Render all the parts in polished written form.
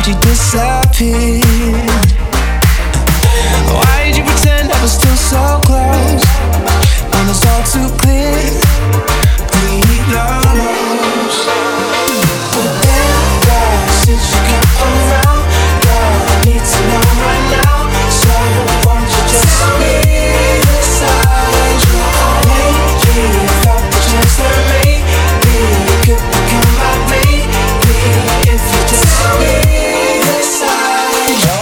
thought you disappeared. Why did you pretend I was still so close when it's all too clear? We need love. But then, girl, since you come around, girl, I need to know right now. So won't you just tell me inside you? Lately, I felt the chance that maybe you could become my baby if you just tell me inside you.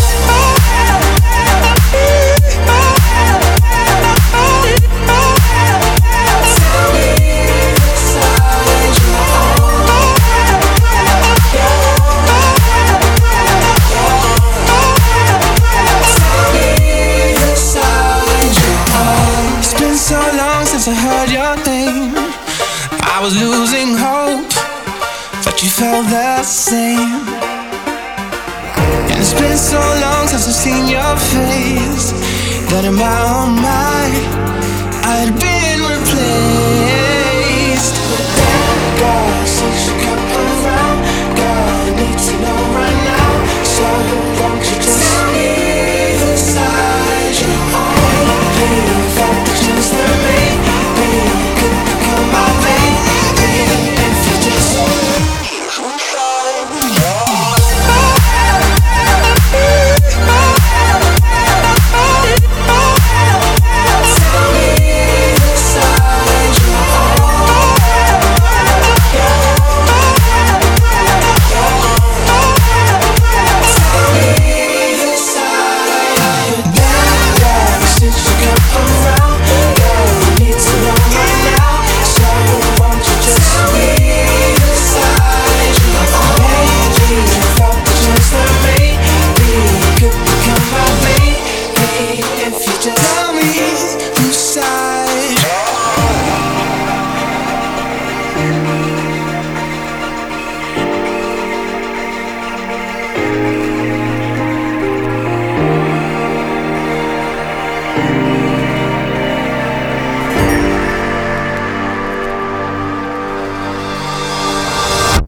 I heard your name, I was losing hope, but you felt the same. And it's been so long since I've seen your face that in my own mind I'd been replaced. But that girl, since you come